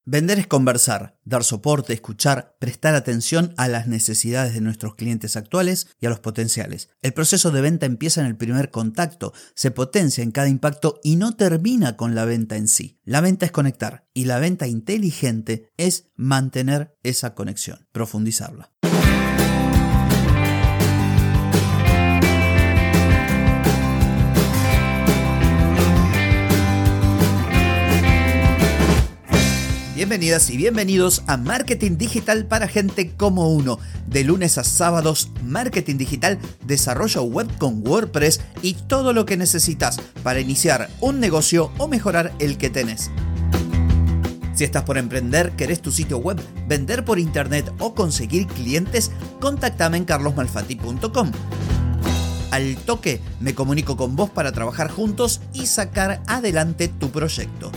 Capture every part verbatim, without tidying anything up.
Vender es conversar, dar soporte, escuchar, prestar atención a las necesidades de nuestros clientes actuales y a los potenciales. El proceso de venta empieza en el primer contacto, se potencia en cada impacto y no termina con la venta en sí. La venta es conectar y la venta inteligente es mantener esa conexión, profundizarla. Bienvenidas y bienvenidos a Marketing Digital para gente como uno. De lunes a sábados, marketing digital, desarrollo web con WordPress y todo lo que necesitas para iniciar un negocio o mejorar el que tenés. Si estás por emprender, querés tu sitio web, vender por internet o conseguir clientes, contáctame en carlos malfatti punto com. Al toque me comunico con vos para trabajar juntos y sacar adelante tu proyecto.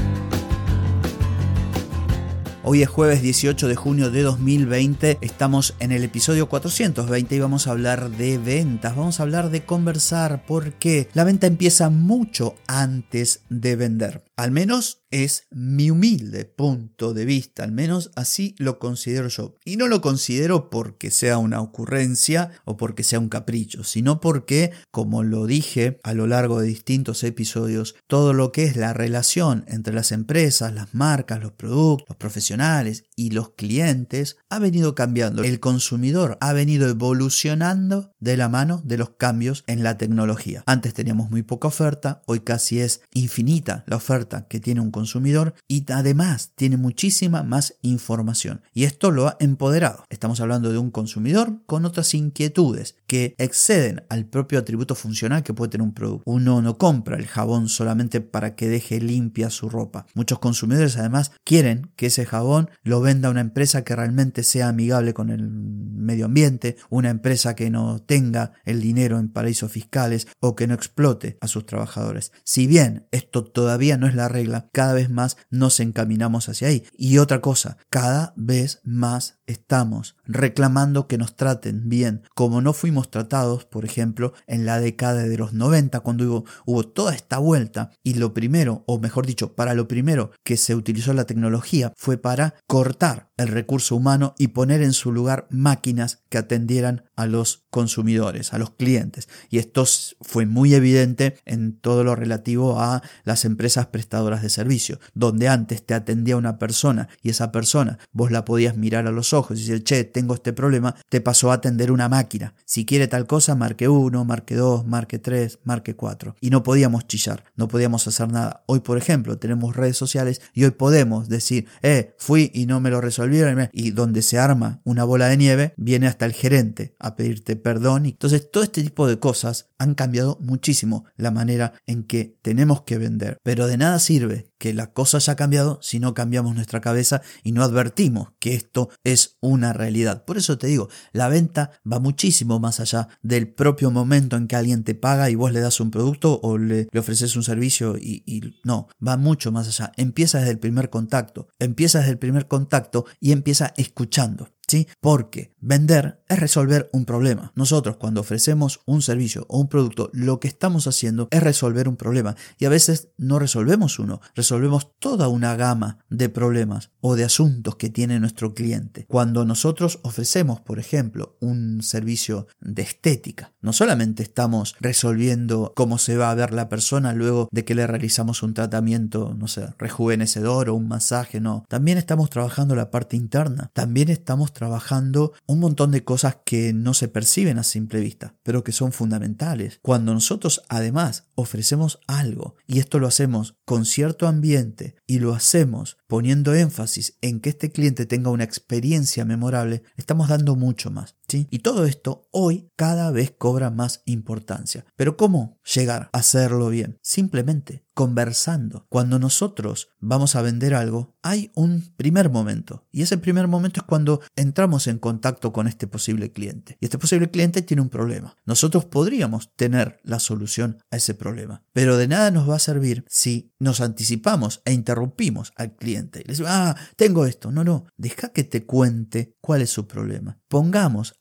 Hoy es jueves dieciocho de junio de dos mil veinte, estamos en el episodio cuatrocientos veinte y vamos a hablar de ventas, vamos a hablar de conversar porque la venta empieza mucho antes de vender. Al menos es mi humilde punto de vista, al menos así lo considero yo. Y no lo considero porque sea una ocurrencia o porque sea un capricho, sino porque, como lo dije a lo largo de distintos episodios, todo lo que es la relación entre las empresas, las marcas, los productos, los profesionales y los clientes ha venido cambiando. El consumidor ha venido evolucionando de la mano de los cambios en la tecnología. Antes teníamos muy poca oferta, hoy casi es infinita la oferta que tiene un consumidor y además tiene muchísima más información y esto lo ha empoderado. Estamos hablando de un consumidor con otras inquietudes que exceden al propio atributo funcional que puede tener un producto. Uno no compra el jabón solamente para que deje limpia su ropa. Muchos consumidores además quieren que ese jabón lo venda una empresa que realmente sea amigable con el medio ambiente, una empresa que no tenga el dinero en paraísos fiscales o que no explote a sus trabajadores. Si bien esto todavía no es la regla, cada vez más nos encaminamos hacia ahí. Y otra cosa, cada vez más estamos reclamando que nos traten bien, como no fuimos tratados, por ejemplo, en la década de los noventa, cuando hubo, hubo toda esta vuelta y lo primero, o mejor dicho, para lo primero que se utilizó la tecnología fue para cortar el recurso humano y poner en su lugar máquinas que atendieran a los consumidores, a los clientes. Y esto fue muy evidente en todo lo relativo a las empresas prestadoras de servicio, donde antes te atendía una persona y esa persona vos la podías mirar a los ojos y decir, che, tengo este problema, te pasó a atender una máquina. Si quiere tal cosa, marque uno, marque dos, marque tres, marque cuatro. Y no podíamos chillar, no podíamos hacer nada. Hoy, por ejemplo, tenemos redes sociales y hoy podemos decir, eh, fui y no me lo resolvieron. Y donde se arma una bola de nieve, viene hasta el gerente a pedirte perdón. Y entonces todo este tipo de cosas han cambiado muchísimo la manera en que tenemos que vender. Pero de nada sirve que la cosa haya cambiado si no cambiamos nuestra cabeza y no advertimos que esto es una realidad. Por eso te digo, la venta va muchísimo más allá del propio momento en que alguien te paga y vos le das un producto o le, le ofreces un servicio y, y no, va mucho más allá. Empieza desde el primer contacto, empieza desde el primer contacto y empieza escuchando. ¿Sí? Porque vender es resolver un problema. Nosotros cuando ofrecemos un servicio o un producto, lo que estamos haciendo es resolver un problema. Y a veces no resolvemos uno, resolvemos toda una gama de problemas o de asuntos que tiene nuestro cliente. Cuando nosotros ofrecemos, por ejemplo, un servicio de estética, no solamente estamos resolviendo cómo se va a ver la persona luego de que le realizamos un tratamiento, no sé, rejuvenecedor o un masaje, no. También estamos trabajando la parte interna. También estamos trabajando un montón de cosas que no se perciben a simple vista, pero que son fundamentales. Cuando nosotros además ofrecemos algo, y esto lo hacemos con cierto ambiente, y lo hacemos poniendo énfasis en que este cliente tenga una experiencia memorable, estamos dando mucho más, ¿sí? Y todo esto hoy cada vez cobra más importancia. ¿Pero cómo llegar a hacerlo bien? Simplemente conversando. Cuando nosotros vamos a vender algo, hay un primer momento. Y ese primer momento es cuando entramos en contacto con este posible cliente. Y este posible cliente tiene un problema. Nosotros podríamos tener la solución a ese problema. Pero de nada nos va a servir si nos anticipamos e interrumpimos al cliente. Y le decimos, ah, tengo esto. No, no. Deja que te cuente cuál es su problema. Pongamos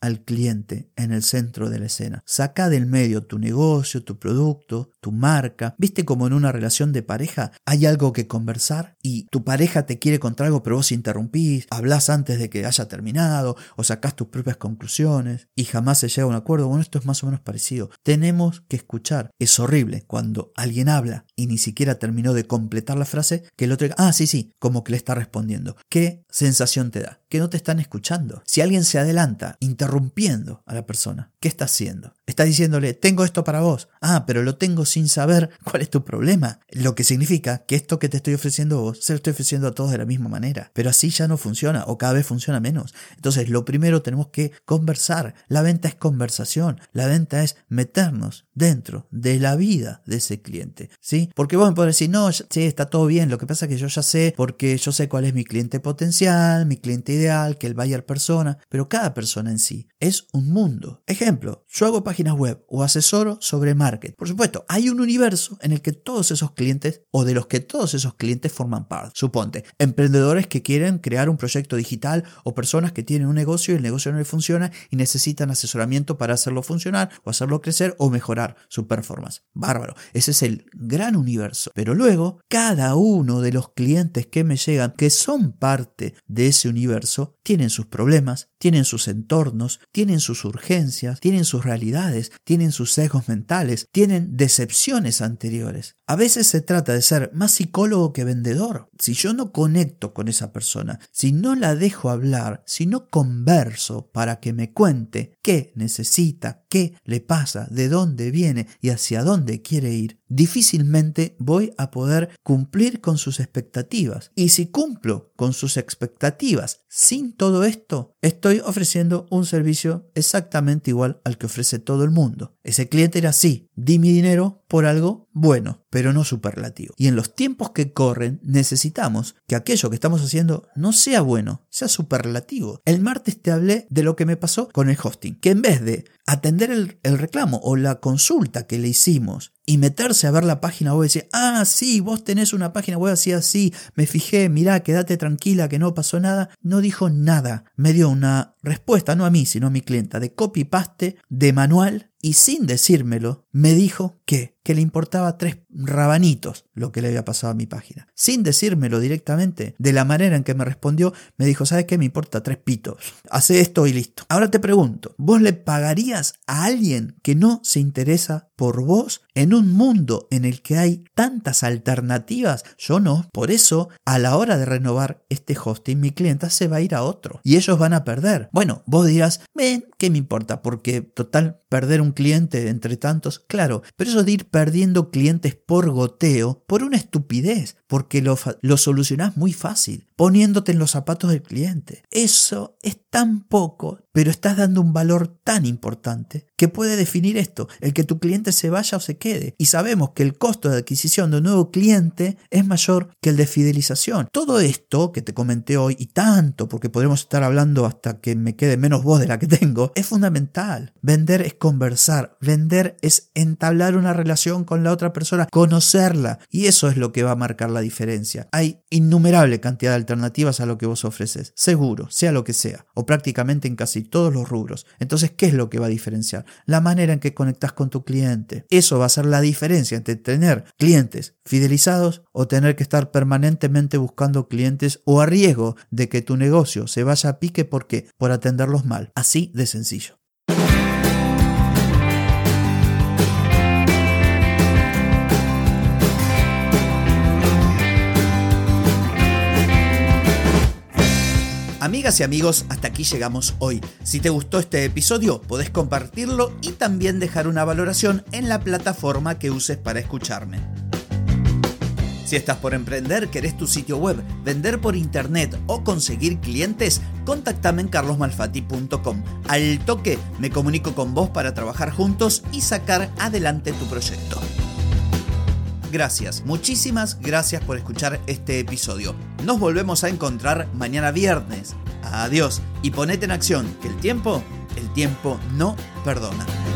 al cliente en el centro de la escena. Saca del medio tu negocio, tu producto, tu marca. ¿Viste como en una relación de pareja hay algo que conversar y tu pareja te quiere contar algo pero vos interrumpís, hablás antes de que haya terminado o sacás tus propias conclusiones y jamás se llega a un acuerdo? Bueno, esto es más o menos parecido. Tenemos que escuchar. Es horrible cuando alguien habla y ni siquiera terminó de completar la frase que el otro diga, ah, sí, sí, como que le está respondiendo. ¿Qué sensación te da? Que no te están escuchando. Si alguien se adelanta interrumpiendo a la persona, ¿qué está haciendo? Está diciéndole, tengo esto para vos. Ah, pero lo tengo sin saber cuál es tu problema. Lo que significa que esto que te estoy ofreciendo a vos, se lo estoy ofreciendo a todos de la misma manera. Pero así ya no funciona o cada vez funciona menos. Entonces, lo primero tenemos que conversar. La venta es conversación. La venta es meternos dentro de la vida de ese cliente, ¿sí? Porque vos me podés decir, no, sí, está todo bien. Lo que pasa es que yo ya sé, porque yo sé cuál es mi cliente potencial, mi cliente ideal, que el buyer persona. Pero cada persona en sí es un mundo. Ejemplo, yo hago páginas web o asesoro sobre marketing. Por supuesto, hay un universo en el que todos esos clientes o de los que todos esos clientes forman parte. Suponte, emprendedores que quieren crear un proyecto digital o personas que tienen un negocio y el negocio no les funciona y necesitan asesoramiento para hacerlo funcionar o hacerlo crecer o mejorar su performance. Bárbaro. Ese es el gran universo. Pero luego, cada uno de los clientes que me llegan, que son parte de ese universo, tienen sus problemas, tienen sus entornos, tienen sus urgencias, tienen sus realidades, tienen sus sesgos mentales, tienen decepciones anteriores. A veces se trata de ser más psicólogo que vendedor. Si yo no conecto con esa persona, si no la dejo hablar, si no converso para que me cuente qué necesita, qué le pasa, de dónde viene y hacia dónde quiere ir, difícilmente voy a poder cumplir con sus expectativas. Y si cumplo con sus expectativas sin todo esto, estoy ofreciendo un servicio exactamente igual al que ofrece todo el mundo. Ese cliente era así, di mi dinero por algo bueno, pero no superlativo. Y en los tiempos que corren necesitamos que aquello que estamos haciendo no sea bueno, sea superlativo. El martes te hablé de lo que me pasó con el hosting, que en vez de atender el, el reclamo o la consulta que le hicimos y meterse a ver la página web y decir, ah, sí, vos tenés una página web así, así, me fijé, mirá, quédate tranquila que no pasó nada, no dijo nada. Me dio una respuesta, no a mí, sino a mi clienta, de copy-paste, de manual, y sin decírmelo, me dijo que, que le importaba tres rabanitos lo que le había pasado a mi página. Sin decírmelo directamente, de la manera en que me respondió, me dijo, ¿sabes qué? Me importa tres pitos. Hace esto y listo. Ahora te pregunto, ¿vos le pagarías a alguien que no se interesa por vos en un mundo en el que hay tantas alternativas? Yo no. Por eso, a la hora de renovar este hosting, mi clienta se va a ir a otro y ellos van a perder. Bueno, vos dirás, ven, ¿qué me importa? Porque total, perder un cliente entre tantos, claro, pero eso de ir perdiendo clientes por goteo, por una estupidez, porque lo, lo solucionás muy fácil, poniéndote en los zapatos del cliente. Eso es tan poco, pero estás dando un valor tan importante que puede definir esto, el que tu cliente se vaya o se quede. Y sabemos que el costo de adquisición de un nuevo cliente es mayor que el de fidelización. Todo esto que te comenté hoy, y tanto, porque podremos estar hablando hasta que me quede menos voz de la que tengo, es fundamental. Vender es conversar, vender es entablar una relación con la otra persona, conocerla, y eso es lo que va a marcar la diferencia. Hay innumerable cantidad de alternativas a lo que vos ofreces, seguro, sea lo que sea, o prácticamente en casi todos los rubros. Entonces, ¿qué es lo que va a diferenciar? La manera en que conectás con tu cliente. Eso va a ser la diferencia entre tener clientes fidelizados o tener que estar permanentemente buscando clientes o a riesgo de que tu negocio se vaya a pique. ¿Por qué? Por atenderlos mal. Así de sencillo. Amigas y amigos, hasta aquí llegamos hoy. Si te gustó este episodio, podés compartirlo y también dejar una valoración en la plataforma que uses para escucharme. Si estás por emprender, querés tu sitio web, vender por internet o conseguir clientes, contactame en carlos malfatti punto com. Al toque me comunico con vos para trabajar juntos y sacar adelante tu proyecto. Gracias, muchísimas gracias por escuchar este episodio. Nos volvemos a encontrar mañana viernes. Adiós y ponete en acción, que el tiempo, el tiempo no perdona.